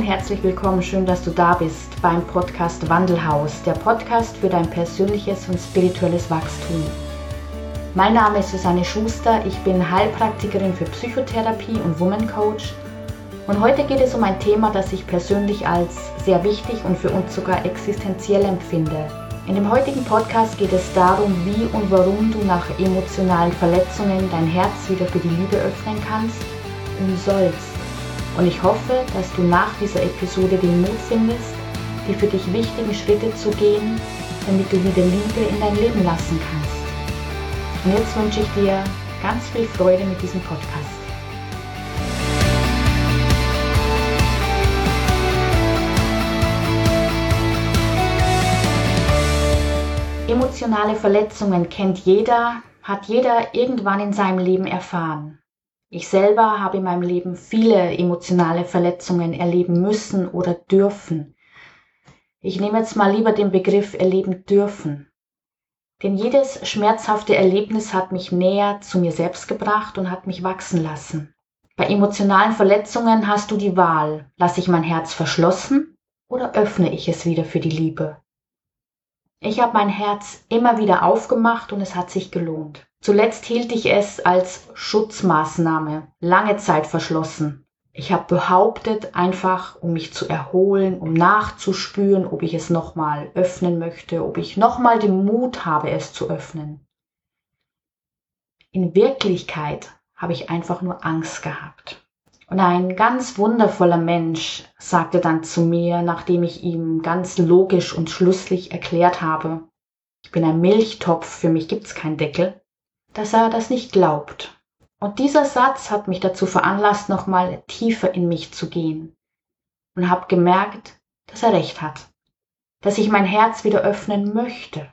herzlich willkommen. Schön, dass du da bist beim Podcast Wandelhaus, der Podcast für dein persönliches und spirituelles Wachstum. Mein Name ist Susanne Schuster, ich bin Heilpraktikerin für Psychotherapie und Woman Coach. Und heute geht es um ein Thema, das ich persönlich als sehr wichtig und für uns sogar existenziell empfinde. In dem heutigen Podcast geht es darum, wie und warum du nach emotionalen Verletzungen dein Herz wieder für die Liebe öffnen kannst und sollst. Und ich hoffe, dass du nach dieser Episode den Mut findest, die für dich wichtigen Schritte zu gehen, damit du wieder Liebe in dein Leben lassen kannst. Und jetzt wünsche ich dir ganz viel Freude mit diesem Podcast. Emotionale Verletzungen kennt jeder, hat jeder irgendwann in seinem Leben erfahren. Ich selber habe in meinem Leben viele emotionale Verletzungen erleben müssen oder dürfen. Ich nehme jetzt mal lieber den Begriff erleben dürfen. Denn jedes schmerzhafte Erlebnis hat mich näher zu mir selbst gebracht und hat mich wachsen lassen. Bei emotionalen Verletzungen hast du die Wahl, lasse ich mein Herz verschlossen oder öffne ich es wieder für die Liebe? Ich habe mein Herz immer wieder aufgemacht und es hat sich gelohnt. Zuletzt hielt ich es als Schutzmaßnahme lange Zeit verschlossen. Ich habe behauptet, einfach um mich zu erholen, um nachzuspüren, ob ich es nochmal öffnen möchte, ob ich nochmal den Mut habe, es zu öffnen. In Wirklichkeit habe ich einfach nur Angst gehabt. Und ein ganz wundervoller Mensch sagte dann zu mir, nachdem ich ihm ganz logisch und schlüssig erklärt habe, ich bin ein Milchtopf, für mich gibt's keinen Deckel, dass er das nicht glaubt. Und dieser Satz hat mich dazu veranlasst, nochmal tiefer in mich zu gehen. Und habe gemerkt, dass er recht hat, dass ich mein Herz wieder öffnen möchte.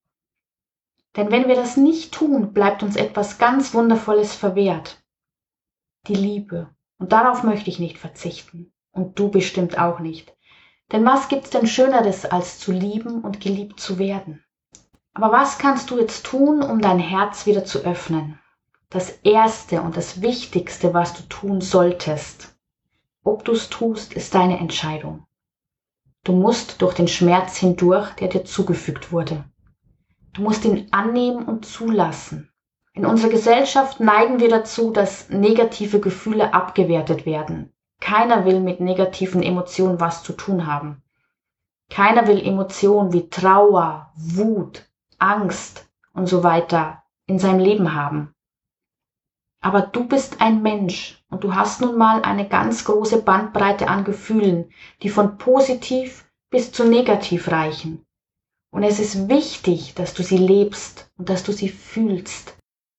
Denn wenn wir das nicht tun, bleibt uns etwas ganz Wundervolles verwehrt. Die Liebe. Und darauf möchte ich nicht verzichten. Und du bestimmt auch nicht. Denn was gibt's denn Schöneres, als zu lieben und geliebt zu werden? Aber was kannst du jetzt tun, um dein Herz wieder zu öffnen? Das Erste und das Wichtigste, was du tun solltest, ob du es tust, ist deine Entscheidung. Du musst durch den Schmerz hindurch, der dir zugefügt wurde. Du musst ihn annehmen und zulassen. In unserer Gesellschaft neigen wir dazu, dass negative Gefühle abgewertet werden. Keiner will mit negativen Emotionen was zu tun haben. Keiner will Emotionen wie Trauer, Wut, Angst und so weiter in seinem Leben haben. Aber du bist ein Mensch und du hast nun mal eine ganz große Bandbreite an Gefühlen, die von positiv bis zu negativ reichen. Und es ist wichtig, dass du sie lebst und dass du sie fühlst.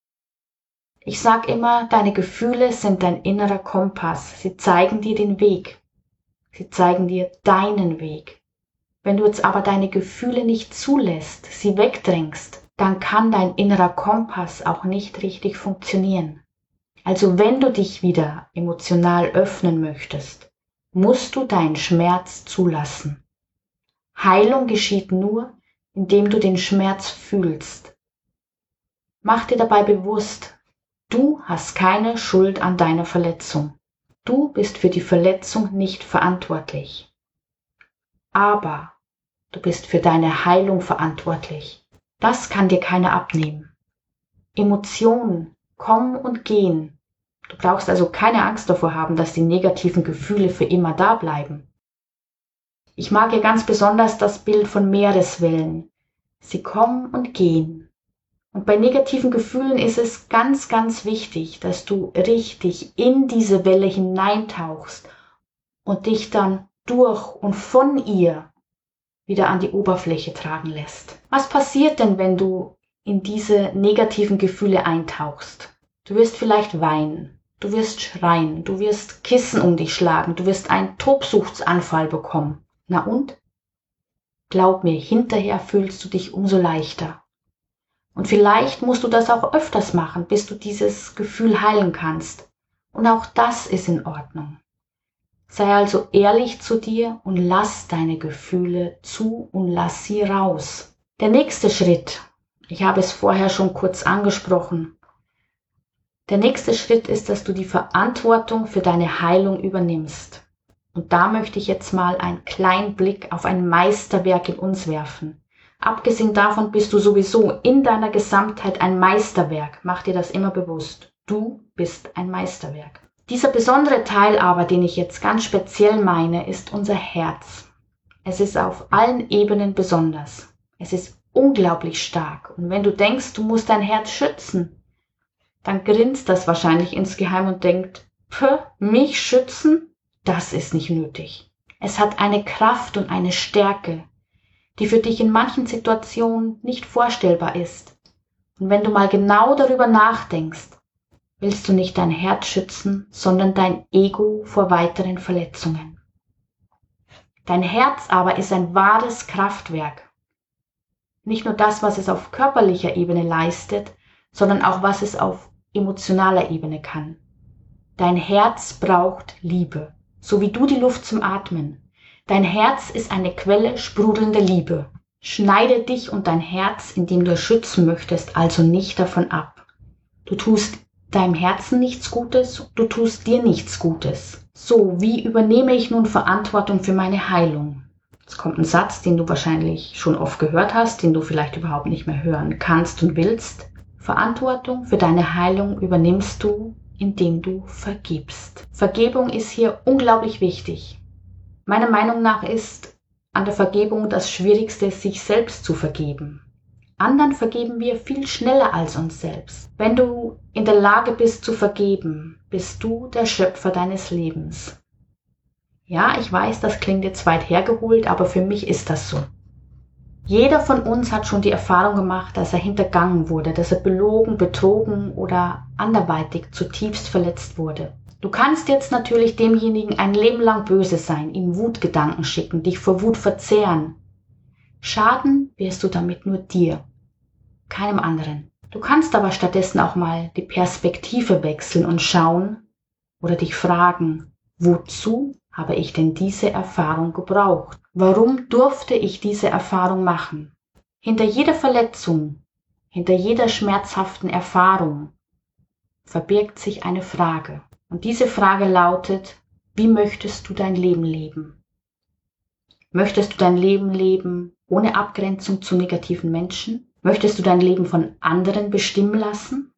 Ich sag immer, deine Gefühle sind dein innerer Kompass. Sie zeigen dir den Weg. Sie zeigen dir deinen Weg. Wenn du jetzt aber deine Gefühle nicht zulässt, sie wegdrängst, dann kann dein innerer Kompass auch nicht richtig funktionieren. Also wenn du dich wieder emotional öffnen möchtest, musst du deinen Schmerz zulassen. Heilung geschieht nur, indem du den Schmerz fühlst. Mach dir dabei bewusst, du hast keine Schuld an deiner Verletzung. Du bist für die Verletzung nicht verantwortlich. Aber du bist für deine Heilung verantwortlich. Das kann dir keiner abnehmen. Emotionen kommen und gehen. Du brauchst also keine Angst davor haben, dass die negativen Gefühle für immer da bleiben. Ich mag hier ganz besonders das Bild von Meereswellen. Sie kommen und gehen. Und bei negativen Gefühlen ist es ganz, ganz wichtig, dass du richtig in diese Welle hineintauchst und dich dann durch und von ihr wieder an die Oberfläche tragen lässt. Was passiert denn, wenn du in diese negativen Gefühle eintauchst? Du wirst vielleicht weinen, du wirst schreien, du wirst Kissen um dich schlagen, du wirst einen Tobsuchtsanfall bekommen. Na und? Glaub mir, hinterher fühlst du dich umso leichter. Und vielleicht musst du das auch öfters machen, bis du dieses Gefühl heilen kannst. Und auch das ist in Ordnung. Sei also ehrlich zu dir und lass deine Gefühle zu und lass sie raus. Der nächste Schritt, ich habe es vorher schon kurz angesprochen, der nächste Schritt ist, dass du die Verantwortung für deine Heilung übernimmst. Und da möchte ich jetzt mal einen kleinen Blick auf ein Meisterwerk in uns werfen. Abgesehen davon bist du sowieso in deiner Gesamtheit ein Meisterwerk. Mach dir das immer bewusst. Du bist ein Meisterwerk. Dieser besondere Teil aber, den ich jetzt ganz speziell meine, ist unser Herz. Es ist auf allen Ebenen besonders. Es ist unglaublich stark. Und wenn du denkst, du musst dein Herz schützen, dann grinst das wahrscheinlich insgeheim und denkt, mich schützen? Das ist nicht nötig. Es hat eine Kraft und eine Stärke, die für dich in manchen Situationen nicht vorstellbar ist. Und wenn du mal genau darüber nachdenkst, willst du nicht dein Herz schützen, sondern dein Ego vor weiteren Verletzungen. Dein Herz aber ist ein wahres Kraftwerk. Nicht nur das, was es auf körperlicher Ebene leistet, sondern auch, was es auf emotionaler Ebene kann. Dein Herz braucht Liebe, so wie du die Luft zum Atmen. Dein Herz ist eine Quelle sprudelnder Liebe. Schneide dich und dein Herz, indem du es schützen möchtest, also nicht davon ab. Du tust deinem Herzen nichts Gutes, du tust dir nichts Gutes. So, wie übernehme ich nun Verantwortung für meine Heilung? Jetzt kommt ein Satz, den du wahrscheinlich schon oft gehört hast, den du vielleicht überhaupt nicht mehr hören kannst und willst. Verantwortung für deine Heilung übernimmst du, indem du vergibst. Vergebung ist hier unglaublich wichtig. Meiner Meinung nach ist an der Vergebung das Schwierigste, sich selbst zu vergeben. Anderen vergeben wir viel schneller als uns selbst. Wenn du in der Lage bist zu vergeben, bist du der Schöpfer deines Lebens. Ja, ich weiß, das klingt jetzt weit hergeholt, aber für mich ist das so. Jeder von uns hat schon die Erfahrung gemacht, dass er hintergangen wurde, dass er belogen, betrogen oder anderweitig zutiefst verletzt wurde. Du kannst jetzt natürlich demjenigen ein Leben lang böse sein, ihm Wutgedanken schicken, dich vor Wut verzehren. Schaden wirst du damit nur dir, keinem anderen. Du kannst aber stattdessen auch mal die Perspektive wechseln und schauen oder dich fragen, wozu habe ich denn diese Erfahrung gebraucht? Warum durfte ich diese Erfahrung machen? Hinter jeder Verletzung, hinter jeder schmerzhaften Erfahrung verbirgt sich eine Frage. Und diese Frage lautet, wie möchtest du dein Leben leben? Möchtest du dein Leben leben ohne Abgrenzung zu negativen Menschen? Möchtest du dein Leben von anderen bestimmen lassen?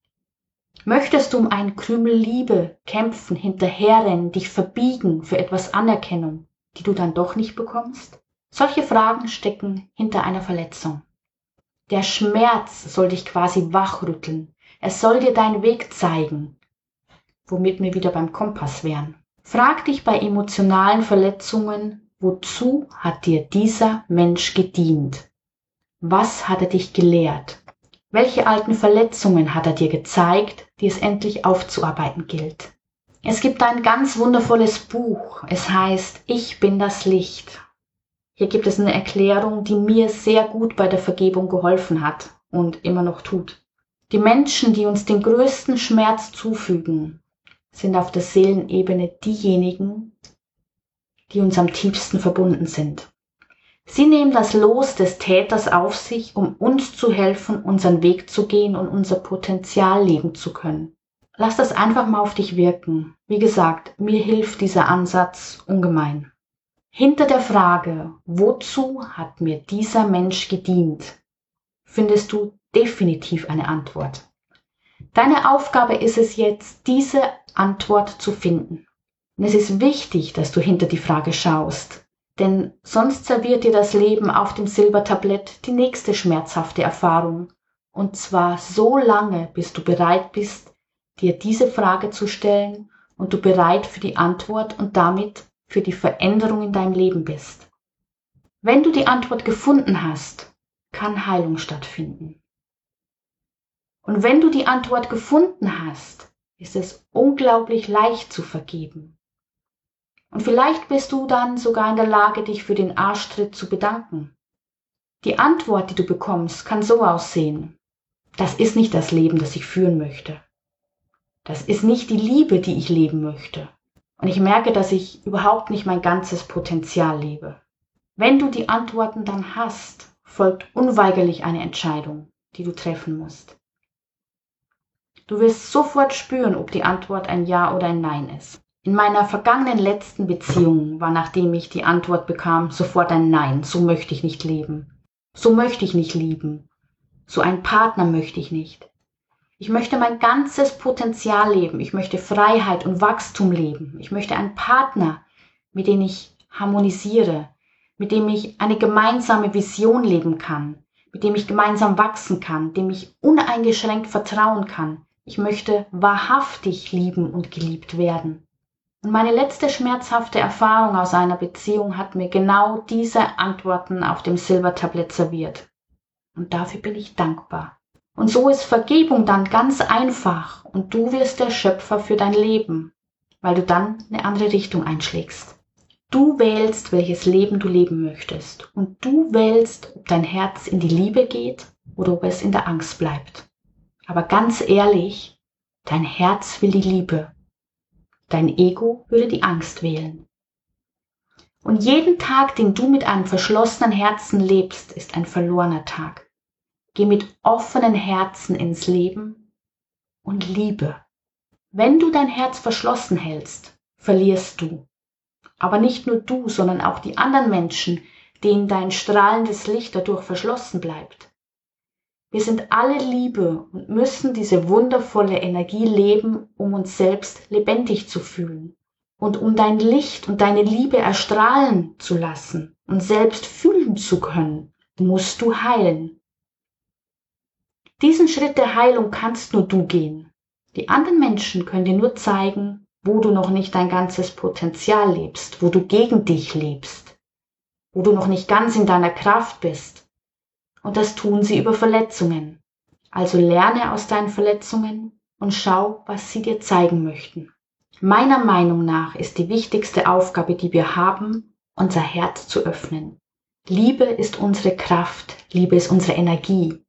Möchtest du um einen Krümel Liebe kämpfen, hinterherrennen, dich verbiegen für etwas Anerkennung, die du dann doch nicht bekommst? Solche Fragen stecken hinter einer Verletzung. Der Schmerz soll dich quasi wachrütteln. Es soll dir deinen Weg zeigen, womit wir wieder beim Kompass wären. Frag dich bei emotionalen Verletzungen, wozu hat dir dieser Mensch gedient? Was hat er dich gelehrt? Welche alten Verletzungen hat er dir gezeigt, die es endlich aufzuarbeiten gilt? Es gibt ein ganz wundervolles Buch. Es heißt, Ich bin das Licht. Hier gibt es eine Erklärung, die mir sehr gut bei der Vergebung geholfen hat und immer noch tut. Die Menschen, die uns den größten Schmerz zufügen, sind auf der Seelenebene diejenigen, die uns am tiefsten verbunden sind. Sie nehmen das Los des Täters auf sich, um uns zu helfen, unseren Weg zu gehen und unser Potenzial leben zu können. Lass das einfach mal auf dich wirken. Wie gesagt, mir hilft dieser Ansatz ungemein. Hinter der Frage, wozu hat mir dieser Mensch gedient, findest du definitiv eine Antwort. Deine Aufgabe ist es jetzt, diese Antwort zu finden. Und es ist wichtig, dass du hinter die Frage schaust. Denn sonst serviert dir das Leben auf dem Silbertablett die nächste schmerzhafte Erfahrung. Und zwar so lange, bis du bereit bist, dir diese Frage zu stellen und du bereit für die Antwort und damit für die Veränderung in deinem Leben bist. Wenn du die Antwort gefunden hast, kann Heilung stattfinden. Und wenn du die Antwort gefunden hast, ist es unglaublich leicht zu vergeben. Und vielleicht bist du dann sogar in der Lage, dich für den Arschtritt zu bedanken. Die Antwort, die du bekommst, kann so aussehen. Das ist nicht das Leben, das ich führen möchte. Das ist nicht die Liebe, die ich leben möchte. Und ich merke, dass ich überhaupt nicht mein ganzes Potenzial lebe. Wenn du die Antworten dann hast, folgt unweigerlich eine Entscheidung, die du treffen musst. Du wirst sofort spüren, ob die Antwort ein Ja oder ein Nein ist. In meiner vergangenen letzten Beziehung war, nachdem ich die Antwort bekam, sofort ein Nein. So möchte ich nicht leben. So möchte ich nicht lieben. So einen Partner möchte ich nicht. Ich möchte mein ganzes Potenzial leben. Ich möchte Freiheit und Wachstum leben. Ich möchte einen Partner, mit dem ich harmonisiere, mit dem ich eine gemeinsame Vision leben kann, mit dem ich gemeinsam wachsen kann, dem ich uneingeschränkt vertrauen kann. Ich möchte wahrhaftig lieben und geliebt werden. Und meine letzte schmerzhafte Erfahrung aus einer Beziehung hat mir genau diese Antworten auf dem Silbertablett serviert. Und dafür bin ich dankbar. Und so ist Vergebung dann ganz einfach und du wirst der Schöpfer für dein Leben, weil du dann eine andere Richtung einschlägst. Du wählst, welches Leben du leben möchtest und du wählst, ob dein Herz in die Liebe geht oder ob es in der Angst bleibt. Aber ganz ehrlich, dein Herz will die Liebe. Dein Ego würde die Angst wählen. Und jeden Tag, den du mit einem verschlossenen Herzen lebst, ist ein verlorener Tag. Geh mit offenen Herzen ins Leben und liebe. Wenn du dein Herz verschlossen hältst, verlierst du. Aber nicht nur du, sondern auch die anderen Menschen, denen dein strahlendes Licht dadurch verschlossen bleibt. Wir sind alle Liebe und müssen diese wundervolle Energie leben, um uns selbst lebendig zu fühlen. Und um dein Licht und deine Liebe erstrahlen zu lassen und selbst fühlen zu können, musst du heilen. Diesen Schritt der Heilung kannst nur du gehen. Die anderen Menschen können dir nur zeigen, wo du noch nicht dein ganzes Potenzial lebst, wo du gegen dich lebst, wo du noch nicht ganz in deiner Kraft bist. Und das tun sie über Verletzungen. Also lerne aus deinen Verletzungen und schau, was sie dir zeigen möchten. Meiner Meinung nach ist die wichtigste Aufgabe, die wir haben, unser Herz zu öffnen. Liebe ist unsere Kraft, Liebe ist unsere Energie.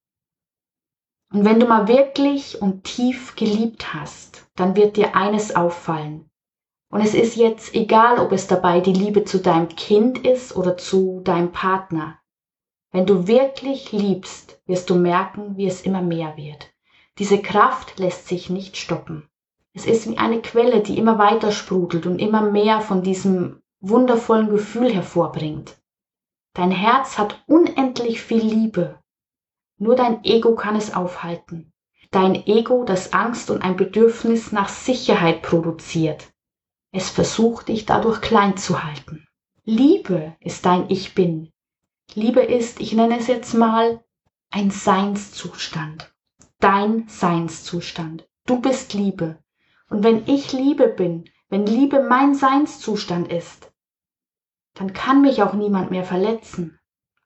Und wenn du mal wirklich und tief geliebt hast, dann wird dir eines auffallen. Und es ist jetzt egal, ob es dabei die Liebe zu deinem Kind ist oder zu deinem Partner. Wenn du wirklich liebst, wirst du merken, wie es immer mehr wird. Diese Kraft lässt sich nicht stoppen. Es ist wie eine Quelle, die immer weiter sprudelt und immer mehr von diesem wundervollen Gefühl hervorbringt. Dein Herz hat unendlich viel Liebe. Nur dein Ego kann es aufhalten. Dein Ego, das Angst und ein Bedürfnis nach Sicherheit produziert. Es versucht, dich dadurch klein zu halten. Liebe ist dein Ich Bin. Liebe ist, ich nenne es jetzt mal, ein Seinszustand. Dein Seinszustand. Du bist Liebe. Und wenn ich Liebe bin, wenn Liebe mein Seinszustand ist, dann kann mich auch niemand mehr verletzen.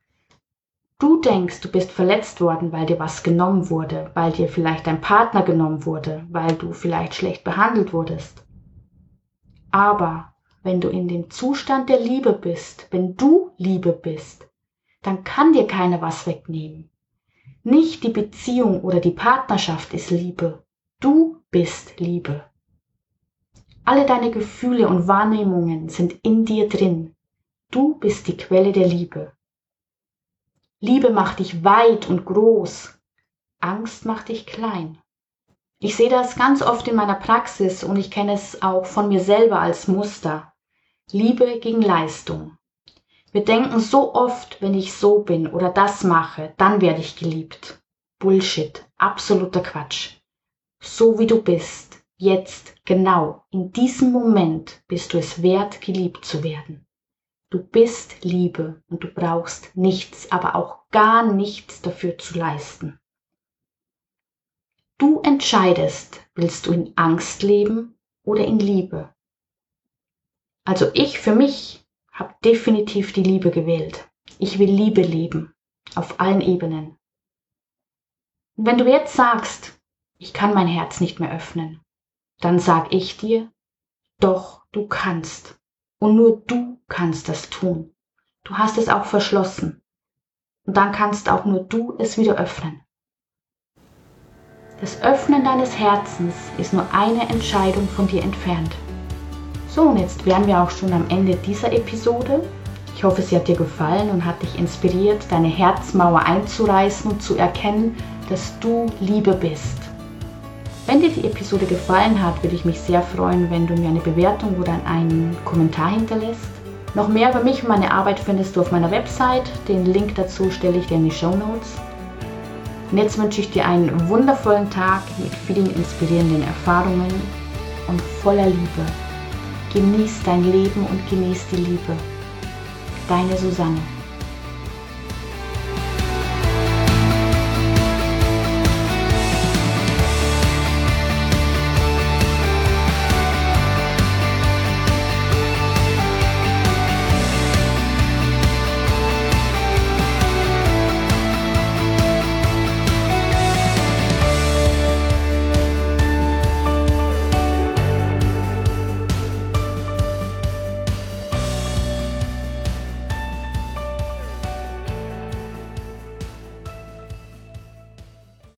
Du denkst, du bist verletzt worden, weil dir was genommen wurde, weil dir vielleicht dein Partner genommen wurde, weil du vielleicht schlecht behandelt wurdest. Aber wenn du in dem Zustand der Liebe bist, wenn du Liebe bist, dann kann dir keiner was wegnehmen. Nicht die Beziehung oder die Partnerschaft ist Liebe. Du bist Liebe. Alle deine Gefühle und Wahrnehmungen sind in dir drin. Du bist die Quelle der Liebe. Liebe macht dich weit und groß. Angst macht dich klein. Ich sehe das ganz oft in meiner Praxis und ich kenne es auch von mir selber als Muster. Liebe gegen Leistung. Wir denken so oft, wenn ich so bin oder das mache, dann werde ich geliebt. Bullshit, absoluter Quatsch. So wie du bist, jetzt, genau, in diesem Moment bist du es wert, geliebt zu werden. Du bist Liebe und du brauchst nichts, aber auch gar nichts dafür zu leisten. Du entscheidest, willst du in Angst leben oder in Liebe? Also ich für mich habe definitiv die Liebe gewählt. Ich will Liebe leben, auf allen Ebenen. Und wenn du jetzt sagst, ich kann mein Herz nicht mehr öffnen, dann sag ich dir, doch, du kannst. Und nur du kannst das tun. Du hast es auch verschlossen. Und dann kannst auch nur du es wieder öffnen. Das Öffnen deines Herzens ist nur eine Entscheidung von dir entfernt. So, und jetzt wären wir auch schon am Ende dieser Episode. Ich hoffe, sie hat dir gefallen und hat dich inspiriert, deine Herzmauer einzureißen und zu erkennen, dass du Liebe bist. Wenn dir die Episode gefallen hat, würde ich mich sehr freuen, wenn du mir eine Bewertung oder einen Kommentar hinterlässt. Noch mehr über mich und meine Arbeit findest du auf meiner Website. Den Link dazu stelle ich dir in die Shownotes. Und jetzt wünsche ich dir einen wundervollen Tag mit vielen inspirierenden Erfahrungen und voller Liebe. Genieß dein Leben und genieß die Liebe. Deine Susanne.